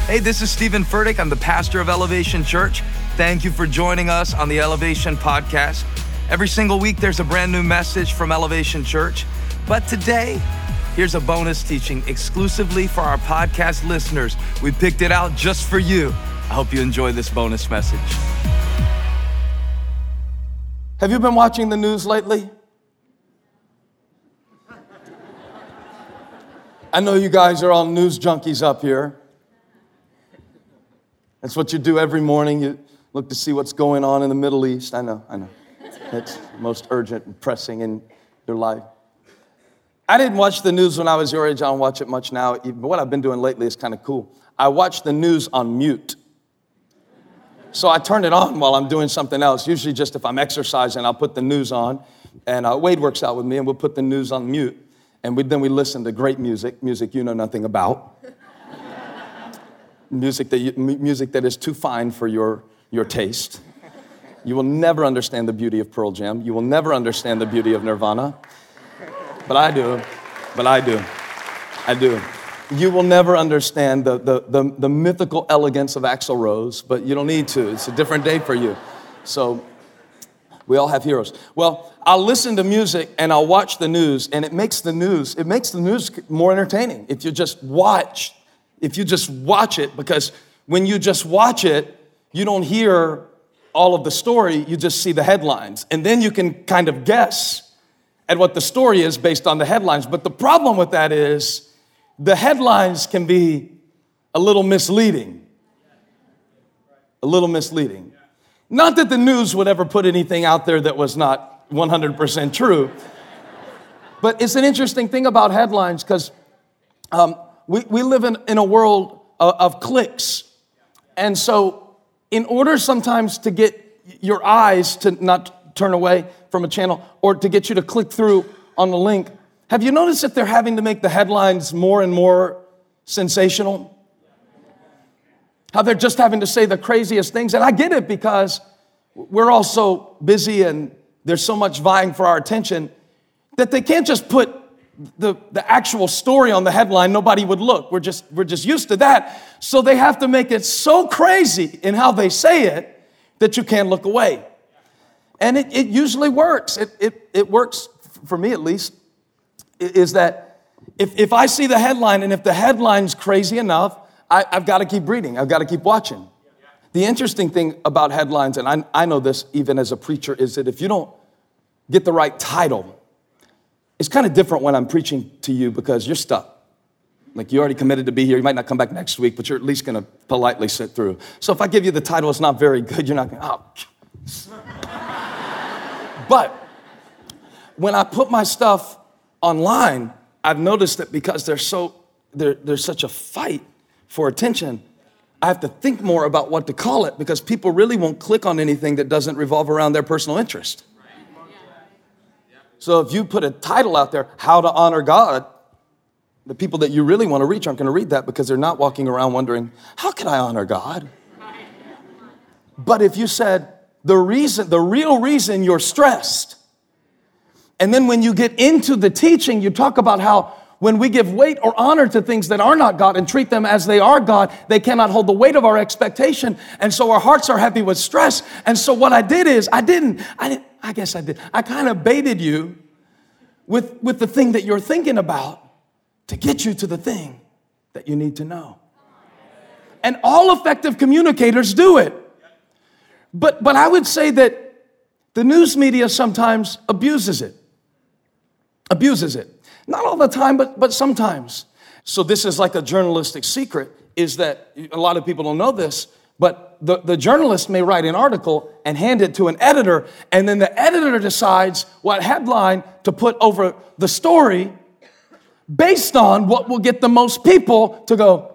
Hey, this is Stephen Furtick. I'm the pastor of Elevation Church. Thank you for joining us on the Elevation Podcast. Every single week, there's a brand new message from Elevation Church. But today, here's a bonus teaching exclusively for our podcast listeners. We picked it out just for you. I hope you enjoy this bonus message. Have you been watching the news lately? I know you guys are all news junkies up here. That's what you do every morning. You look to see what's going on in the Middle East. I know. It's most urgent and pressing in your life. I didn't watch the news when I was your age. I don't watch it much now. But what I've been doing lately is kind of cool. I watch the news on mute. So I turn it on while I'm doing something else. Usually just if I'm exercising, I'll put the news on. And Wade works out with me, and we'll put the news on mute. And then we listen to great music you know nothing about. Music that is too fine for your taste. You will never understand the beauty of Pearl Jam. You will never understand the beauty of Nirvana. But I do. I do. You will never understand the mythical elegance of Axl Rose, but you don't need to. It's a different day for you. So we all have heroes. Well, I'll listen to music and I'll watch the news, and it makes the news more entertaining if you just watch it, because when you just watch it, you don't hear all of the story, you just see the headlines. And then you can kind of guess at what the story is based on the headlines. But the problem with that is the headlines can be a little misleading. Not that the news would ever put anything out there that was not 100% true. But it's an interesting thing about headlines because we live in a world of clicks. And so in order sometimes to get your eyes to not turn away from a channel or to get you to click through on the link, have you noticed that they're having to make the headlines more and more sensational? How they're just having to say the craziest things. And I get it because we're all so busy and there's so much vying for our attention that they can't just put the actual story on the headline. Nobody would look. We're just used to that. So they have to make it so crazy in how they say it that you can't look away. And it usually works. It works, for me at least, is that if I see the headline and if the headline's crazy enough, I've got to keep reading. I've got to keep watching. The interesting thing about headlines, and I know this even as a preacher, is that if you don't get the right title, it's kind of different when I'm preaching to you because you're stuck. Like you already committed to be here. You might not come back next week, but you're at least going to politely sit through. So if I give you the title, it's not very good. You're not going, oh. But when I put my stuff online, I've noticed that because there's such a fight for attention, I have to think more about what to call it because people really won't click on anything that doesn't revolve around their personal interest. So if you put a title out there, How to Honor God, the people that you really want to reach aren't going to read that because they're not walking around wondering, how can I honor God? But if you said, the real reason you're stressed, and then when you get into the teaching, you talk about how when we give weight or honor to things that are not God and treat them as they are God, they cannot hold the weight of our expectation. And so our hearts are heavy with stress. And so what I did is, I kind of baited you with the thing that you're thinking about to get you to the thing that you need to know. And all effective communicators do it. But I would say that the news media sometimes abuses it. Not all the time, but sometimes. So this is like a journalistic secret, is that a lot of people don't know this, but the journalist may write an article and hand it to an editor, and then the editor decides what headline to put over the story based on what will get the most people to go,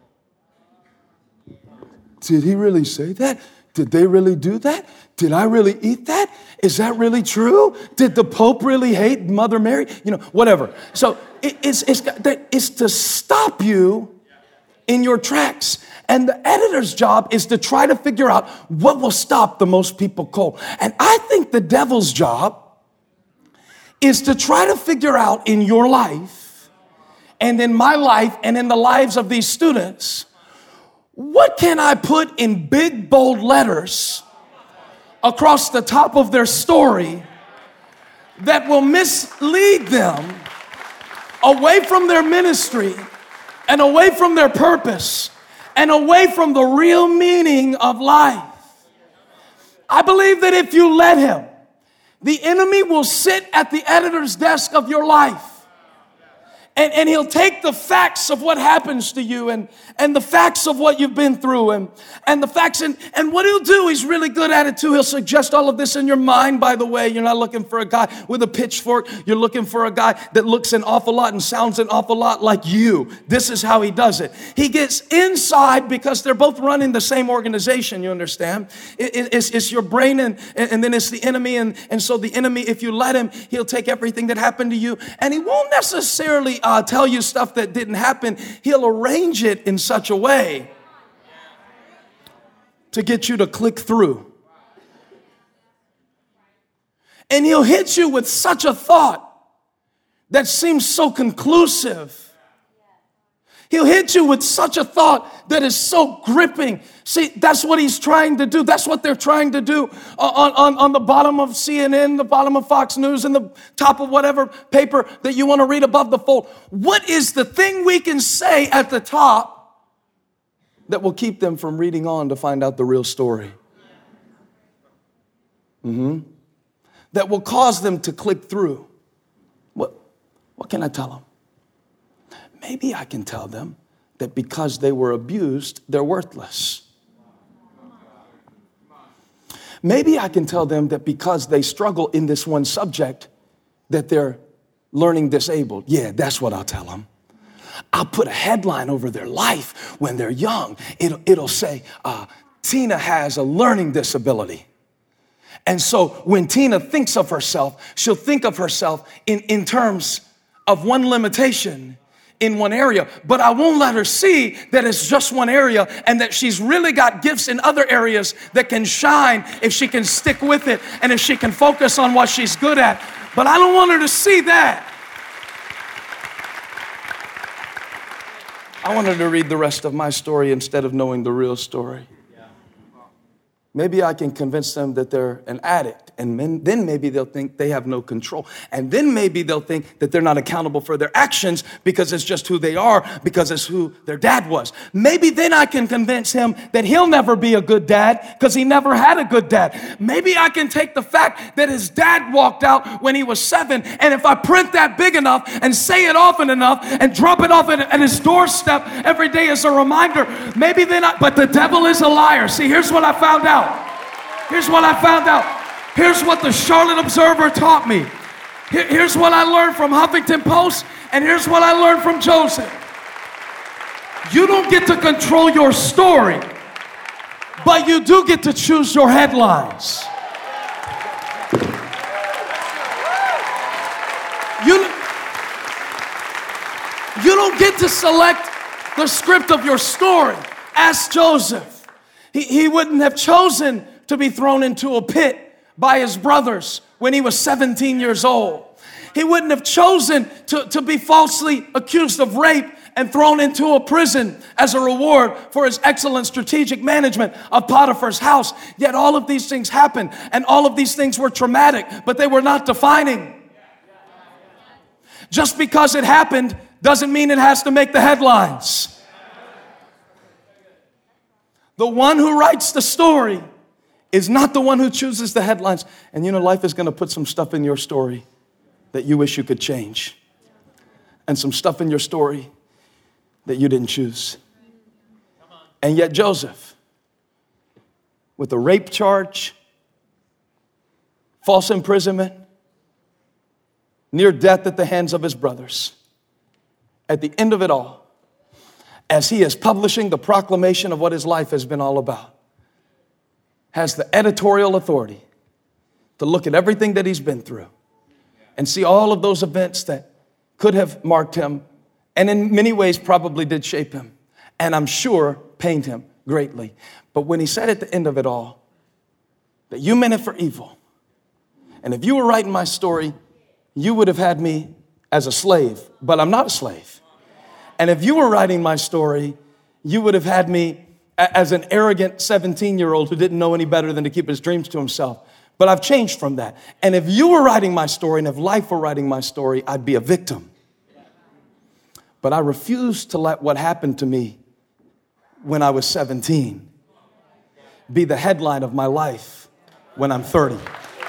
did he really say that? Did they really do that? Did I really eat that? Is that really true? Did the Pope really hate Mother Mary? Whatever. So it's to stop you in your tracks. And the editor's job is to try to figure out what will stop the most people cold. And I think the devil's job is to try to figure out in your life and in my life and in the lives of these students what can I put in big, bold letters across the top of their story that will mislead them away from their ministry and away from their purpose and away from the real meaning of life? I believe that if you let him, the enemy will sit at the editor's desk of your life. And he'll take the facts of what happens to you and the facts of what you've been through and the facts. And what he'll do, he's really good at it too. He'll suggest all of this in your mind, by the way. You're not looking for a guy with a pitchfork. You're looking for a guy that looks an awful lot and sounds an awful lot like you. This is how he does it. He gets inside because they're both running the same organization, you understand? It's your brain and then it's the enemy. And so the enemy, if you let him, he'll take everything that happened to you. And he won't necessarily tell you stuff that didn't happen. He'll arrange it in such a way to get you to click through. And he'll hit you with such a thought that seems so conclusive. He'll hit you with such a thought that is so gripping. See, that's what he's trying to do. That's what they're trying to do on the bottom of CNN, the bottom of Fox News, and the top of whatever paper that you want to read above the fold. What is the thing we can say at the top that will keep them from reading on to find out the real story? That will cause them to click through. What can I tell them? Maybe I can tell them that because they were abused, they're worthless. Maybe I can tell them that because they struggle in this one subject, that they're learning disabled. Yeah, that's what I'll tell them. I'll put a headline over their life when they're young. It'll say, Tina has a learning disability. And so when Tina thinks of herself, she'll think of herself in terms of one limitation in one area, but I won't let her see that it's just one area and that she's really got gifts in other areas that can shine if she can stick with it and if she can focus on what she's good at. But I don't want her to see that. I want her to read the rest of my story instead of knowing the real story. Maybe I can convince them that they're an addict, and then maybe they'll think they have no control. And then maybe they'll think that they're not accountable for their actions because it's just who they are, because it's who their dad was. Maybe then I can convince him that he'll never be a good dad because he never had a good dad. Maybe I can take the fact that his dad walked out when he was 7, and if I print that big enough and say it often enough and drop it off at his doorstep every day as a reminder, maybe then but the devil is a liar. See, here's what I found out. Here's what I found out. Here's what the Charlotte Observer taught me. Here's what I learned from Huffington Post, and here's what I learned from Joseph. You don't get to control your story, but you do get to choose your headlines. You don't get to select the script of your story. Ask Joseph. He wouldn't have chosen to be thrown into a pit by his brothers when he was 17 years old. He wouldn't have chosen to be falsely accused of rape and thrown into a prison as a reward for his excellent strategic management of Potiphar's house. Yet all of these things happened, and all of these things were traumatic, but they were not defining. Just because it happened doesn't mean it has to make the headlines. The one who writes the story is not the one who chooses the headlines. And you know, life is going to put some stuff in your story that you wish you could change. And some stuff in your story that you didn't choose. And yet Joseph, with a rape charge, false imprisonment, near death at the hands of his brothers, at the end of it all, as he is publishing the proclamation of what his life has been all about, has the editorial authority to look at everything that he's been through and see all of those events that could have marked him and in many ways probably did shape him and I'm sure pained him greatly. But when he said at the end of it all that you meant it for evil, and if you were writing my story, you would have had me as a slave, but I'm not a slave. And if you were writing my story, you would have had me as an arrogant 17-year-old who didn't know any better than to keep his dreams to himself. But I've changed from that. And if you were writing my story and if life were writing my story, I'd be a victim. But I refuse to let what happened to me when I was 17 be the headline of my life when I'm 30.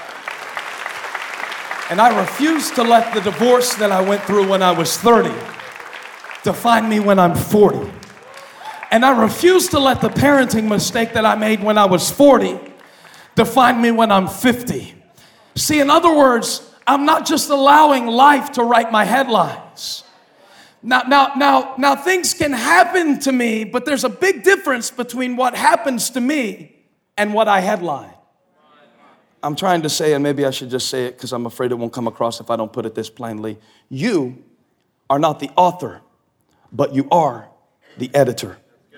And I refuse to let the divorce that I went through when I was 30 define me when I'm 40. And I refuse to let the parenting mistake that I made when I was 40 define me when I'm 50. See, in other words, I'm not just allowing life to write my headlines. Now, things can happen to me, but there's a big difference between what happens to me and what I headline. I'm trying to say, and maybe I should just say it because I'm afraid it won't come across if I don't put it this plainly. You are not the author, but you are the editor.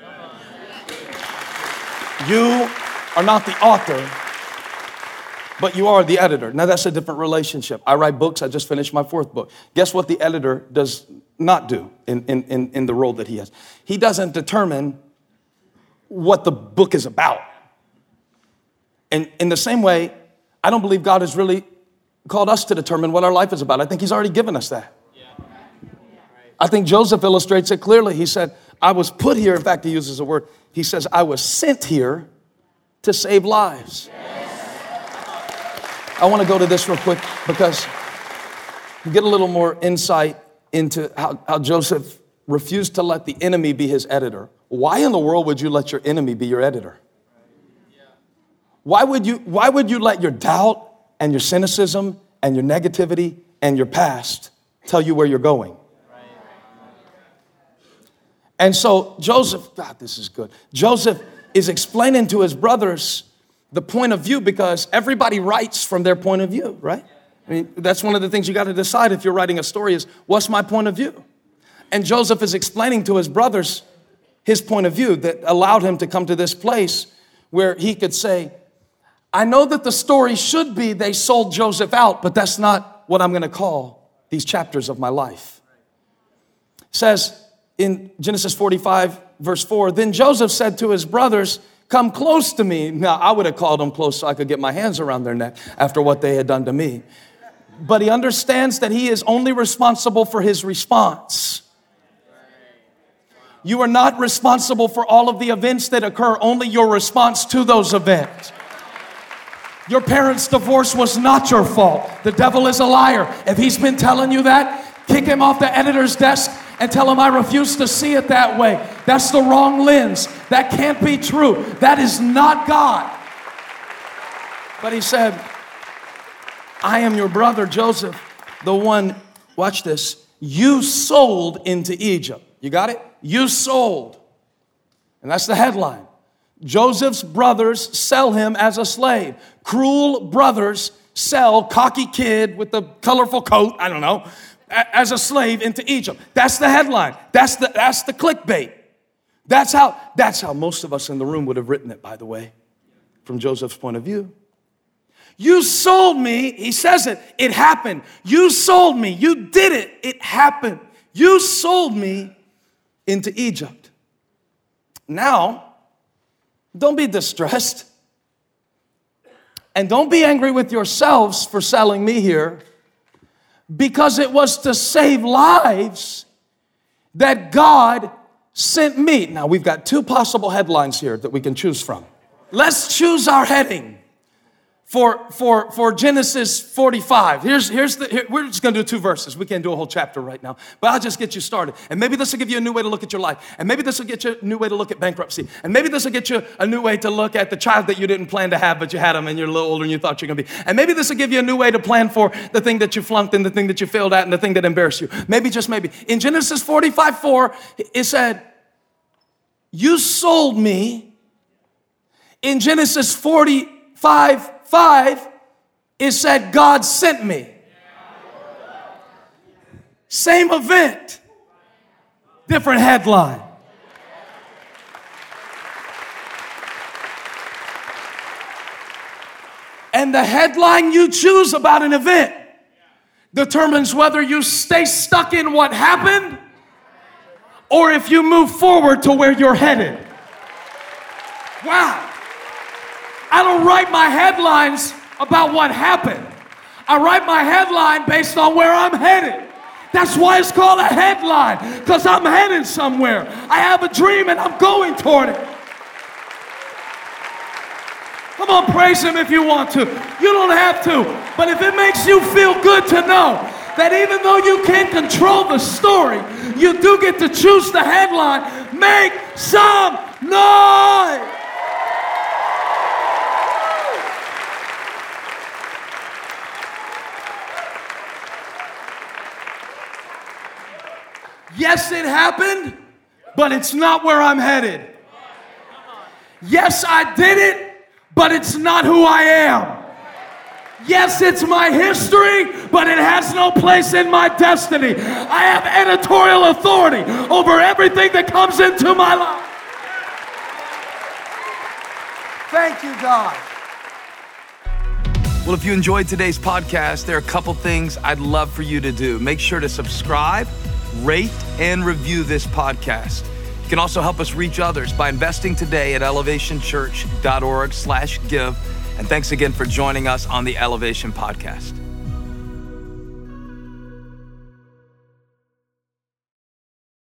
You are not the author, but you are the editor. Now, that's a different relationship. I write books. I just finished my 4th book. Guess what the editor does not do in the role that he has? He doesn't determine what the book is about. And in the same way, I don't believe God has really called us to determine what our life is about. I think he's already given us that. I think Joseph illustrates it clearly. He said, I was put here. In fact, he uses a word. He says, I was sent here to save lives. I want to go to this real quick because you get a little more insight into how Joseph refused to let the enemy be his editor. Why in the world would you let your enemy be your editor? Why would you let your doubt and your cynicism and your negativity and your past tell you where you're going? And so Joseph, God, this is good. Joseph is explaining to his brothers the point of view because everybody writes from their point of view, right? I mean, that's one of the things you got to decide if you're writing a story is, what's my point of view? And Joseph is explaining to his brothers his point of view that allowed him to come to this place where he could say, I know that the story should be they sold Joseph out, but that's not what I'm going to call these chapters of my life. It says in Genesis 45, verse 4, then Joseph said to his brothers, come close to me. Now, I would have called them close so I could get my hands around their neck after what they had done to me. But he understands that he is only responsible for his response. You are not responsible for all of the events that occur, only your response to those events. Your parents' divorce was not your fault. The devil is a liar. If he's been telling you that, kick him off the editor's desk and tell him I refuse to see it that way. That's the wrong lens. That can't be true. That is not God. But he said, I am your brother Joseph, the one, watch this, you sold into Egypt. You got it? You sold. And that's the headline. Joseph's brothers sell him as a slave. Cruel brothers sell cocky kid with the colorful coat, I don't know, as a slave into Egypt. That's the headline. That's the clickbait. That's how most of us in the room would have written it, by the way, from Joseph's point of view. You sold me. He says it. It happened. You sold me. You did it. It happened. You sold me into Egypt. Now, don't be distressed. And don't be angry with yourselves for selling me here, because it was to save lives that God sent me. Now, we've got 2 possible headlines here that we can choose from. Let's choose our heading for Genesis 45. We're just going to do 2 verses. We can't do a whole chapter right now, but I'll just get you started. And maybe this will give you a new way to look at your life. And maybe this will get you a new way to look at bankruptcy. And maybe this will get you a new way to look at the child that you didn't plan to have, but you had them and you're a little older and you thought you were going to be. And maybe this will give you a new way to plan for the thing that you flunked and the thing that you failed at and the thing that embarrassed you. Maybe, just maybe. In Genesis 45:4, it said, you sold me. In Genesis 45:5, it said, God sent me. Same event, different headline. And the headline you choose about an event determines whether you stay stuck in what happened or if you move forward to where you're headed. Wow. I don't write my headlines about what happened. I write my headline based on where I'm headed. That's why it's called a headline, because I'm headed somewhere. I have a dream and I'm going toward it. Come on, praise him if you want to. You don't have to. But if it makes you feel good to know that even though you can't control the story, you do get to choose the headline, make some noise. Yes, it happened, but it's not where I'm headed. Yes, I did it, but it's not who I am. Yes, it's my history, but it has no place in my destiny. I have editorial authority over everything that comes into my life. Thank you, God. Well, if you enjoyed today's podcast, there are a couple things I'd love for you to do. Make sure to subscribe, rate, and review this podcast. You can also help us reach others by investing today at elevationchurch.org/give. And thanks again for joining us on the Elevation Podcast.